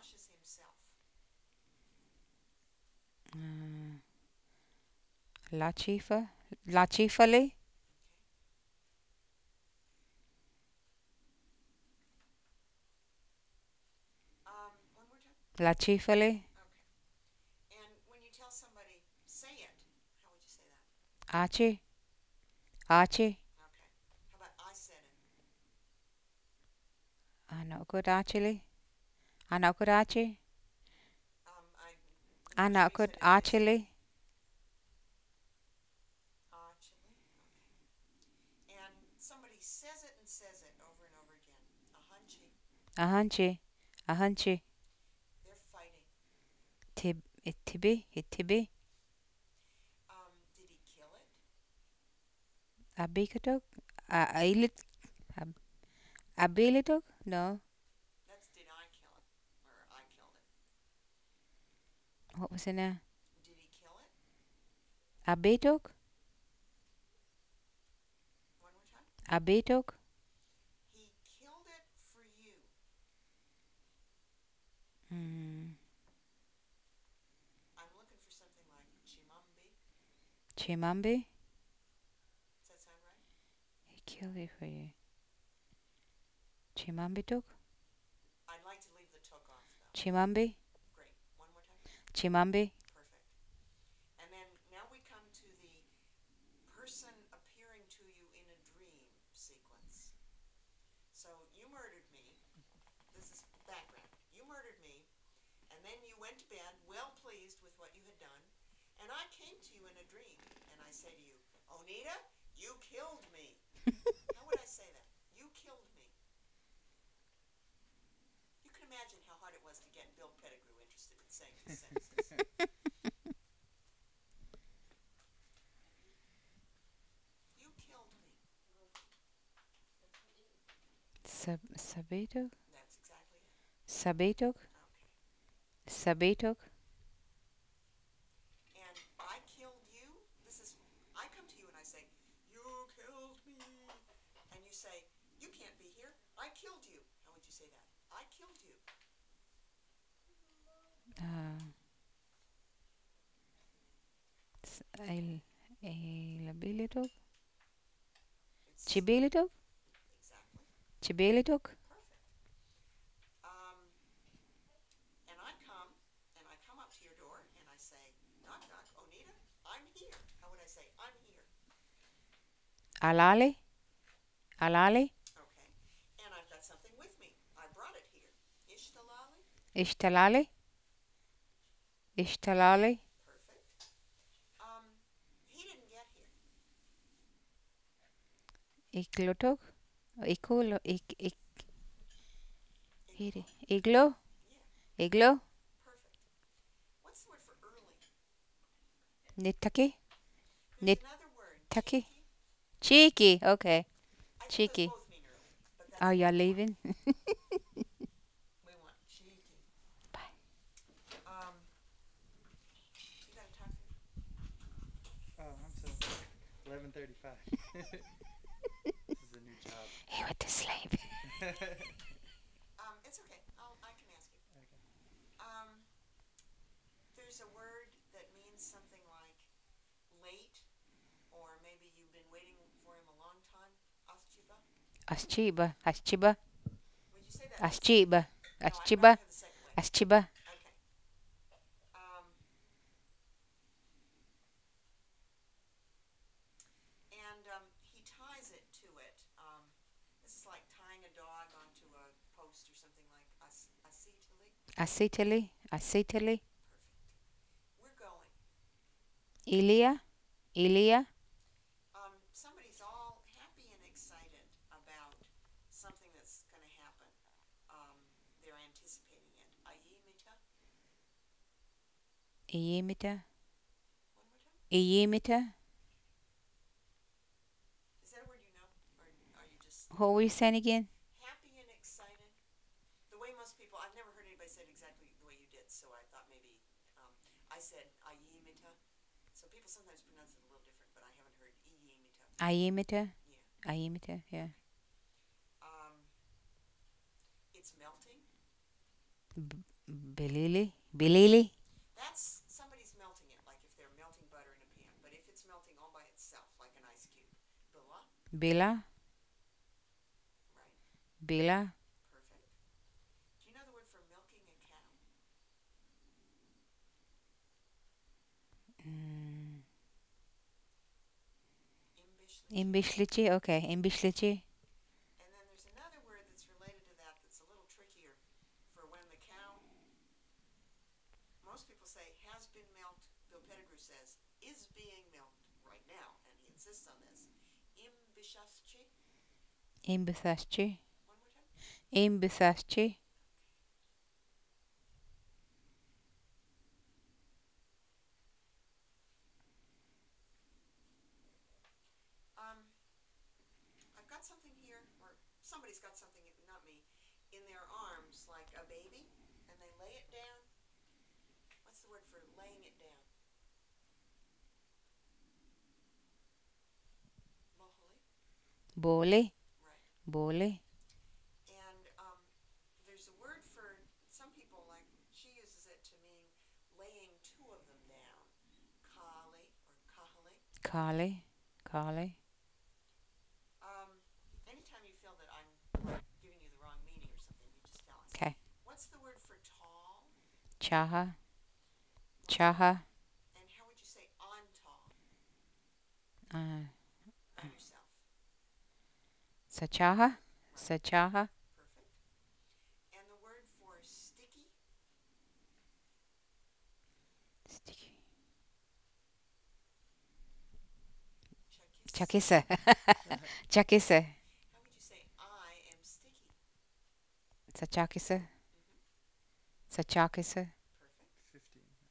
washes himself? Latifa. Latifali. One more time. Latifali. Okay. And when you tell somebody, say it, how would you say that? Archie. Archie. Okay. How about I said it? Anak good Archie. Anak good Archie. The first one Anak you good said it is Archie. actually. Okay. And somebody says it over and over again. A hunchy. Ahanchi. Ahanchi. They're fighting. Tib. Itibi. Itibi. Did he kill it? Abikatok. Ailit. Abilitok? No. That's did I kill it? Or I killed it. What was in there? Did he kill it? Abitok? One more time. Abitok? He killed it for you. Mm. I'm looking for something like chimambi. Chimambi? Does that sound right? He killed it for you. Chimambi took? I'd like to leave the took off though. Chimambi? Great. One more time. Chimambi? Perfect. And then now we come to the person appearing to you in a dream sequence. So you murdered me. This is background. You murdered me, and then you went to bed well pleased with what you had done. And I came to you in a dream, and I say to you, Onita, you killed me. How would I say that? You killed me. You can imagine how hard it was to get Bill Pettigrew interested in saying his sentences. You killed me. Sabitok? That's exactly it. Sabitok? Okay. Sabitok? And I killed you. This is, I come to you and I say, you killed me. And you say, you can't be here. I killed you. How would you say that? I killed you. Uh, Labilitok? It's Chibilitok? exactly Chibilitok? perfect. Um, and I come up to your door and I say, knock, knock, Onita, I'm here. How would I say, I'm here? Alali? Alali? Okay. And I've got something with me. I brought it here. Ishtalali? Ishtalali? Ishtalali? Perfect. He didn't get here. Iklotok? Ikulo? Iglo? Iglo? Yeah, Iglo? perfect. What's the word for early? Nitaki? There's another word, Nitaki? cheeky. Cheeky. Okay. I think those Cheeky. both mean early, but that's Oh, the you're one we want. leaving? We want cheeky. Bye. You gotta talk through. Oh, I'm so 11:35. This is a new job. He went to sleep. Okay. It's okay. I can ask you. There's a word that means something like late, or maybe you've been waiting for him a long time. Aschiba. Aschiba. Aschiba. Would you say that? Aschiba. No, I'd rather Aschiba. hear the second way. Aschiba. Okay. Um, and he ties it to it. This is like tying a dog onto a post or something like acetylene. Acetylene. Acetylene. Perfect. We're going. Ilia. Ilia. Somebody's all happy and excited about something that's going to happen. They're anticipating it. Ayimita. Iyimita. One more time. Iyimita. Is that a word you know, or are you just What were you saying again? happy and excited? The way most people, I've never heard anybody say it exactly the way you did, so I thought maybe I said ayimita. So people sometimes pronounce it a little different, but I haven't heard iyimita. Iyimita. Yeah. Iyimita. Yeah. Um, it's melting. Bilili. Bilili. That's somebody's melting it, like if they're melting butter in a pan. But if it's melting all by itself, like an ice cube. Bila? Bila. Right. Bila. Perfect. Do you know the word for milking a cow? Imbishlichi. Imbishlichi. Okay. Imbishlichi. And then there's another word that's related to that that's a little trickier for when the cow, most people say has been milked. Bill Pettigrew says is being milked right now, and he insists on this. Imbishaschi. Imbithaschi. One more time. Imbithaschi. I've got something here, or somebody's got something, not me, in their arms like a baby, and they lay it down. What's the word for laying it down? Moholi. Boli. Right. Boli. And there's a word for some people, like she uses it to mean laying two of them down. Kali or kahali. Kali. Kali. Anytime you feel that I'm giving you the wrong meaning or something, you just tell us. Okay. What's the word for tall? Chaha. Chaha. And how would you say I'm tall? By yourself. Sachaha. Sachaha. Perfect. And the word for sticky? Sticky. Chakis. Chakisa. Chakisa. How would you say I am sticky? Sachakisa. Sachakisa. Perfect. 15 minutes.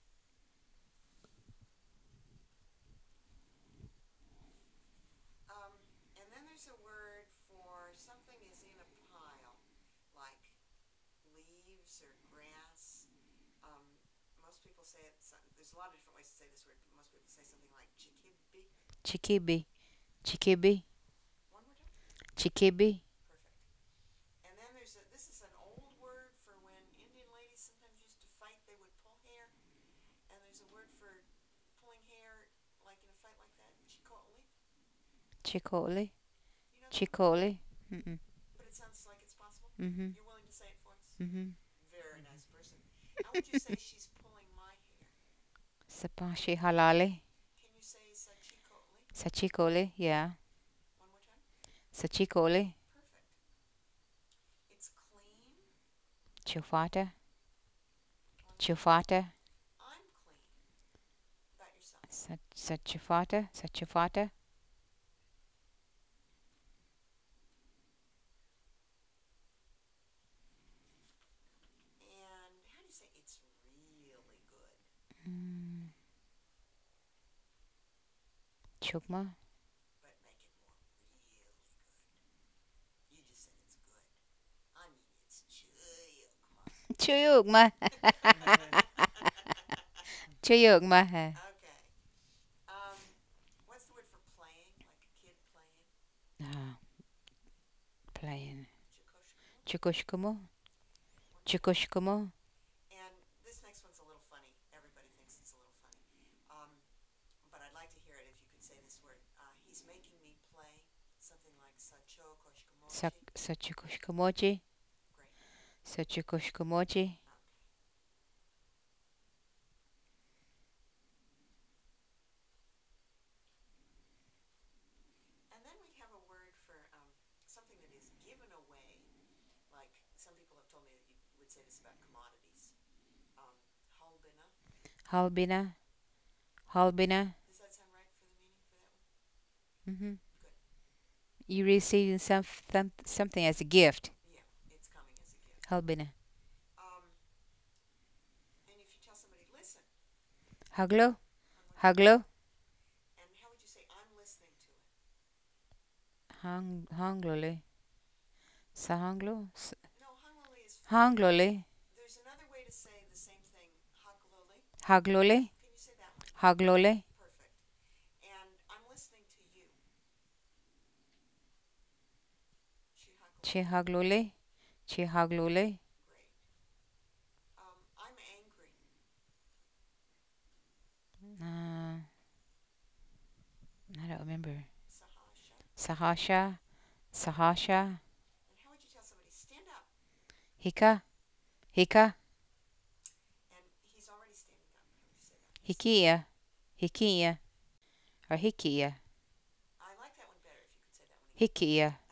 And then there's a word for something is in a pile, like leaves or grass. Most people say it, there's a lot of different ways to say this word, but most people say something like chikibbi. Chikibi. Chikibi. One more time. Chikibi. Perfect. And then this is an old word for when Indian ladies sometimes used to fight, they would pull hair. And there's a word for pulling hair, like in a fight like that, chikoli. Chikoli. You know that? Chikoli. Mm-mm. But it sounds like it's possible. Mm-hmm. You're willing to say it for us? Mm-hmm. Very nice person. How would you say she's pulling my hair? Sapashi halali. Can you say sachikoli? Sachikoli. Yeah. One more time. Sachikoli. Perfect. It's clean. Chufata. One more time. Chufata. I'm clean. About yourself. Sachufata. Sachufata. And how do you say it's really good? Chukma. But make it more really good. You just said it's good. I mean, it's chuyukma. Chuyukma. Chuyukma. Okay. What's the word for playing? Like a kid playing? Playing. Chikoshkumo? Chikushkumo. Chikushkumo. And this next one's a little funny. Everybody thinks it's a little funny. But I'd like to hear it if you could say this word. He's making me play something like sachokoshkumochi. Sachikushkumochi. Great. Sachikushkumochi. Okay. And then we have a word for something that is given away. Like some people have told me that you would say this about commodities. Halbina. Halbina. Halbina. Does that sound right for the meaning for that one? Mm-hmm. Good. You receiving something as a gift. Yeah, it's coming as a gift. Halbina. And if you tell somebody, listen. Haglo. Haglo. And how would you say, I'm listening to it? Hangloli. Sahanglo. No, hangloli is fine. Hangloli. There's another way to say the same thing, hagloli. Hagloli. Can you say that one? Hagloli. Perfect. And I'm listening to you. Chihagloli. Chihagloli. Great. remember. Sahasha. Sahasha. And how would you tell somebody, stand up? Hika. Hika. And he's already standing up. How would you say that? Hikia. Hikia. Or Hikia. I like that one better if you could say that one again. Hikia.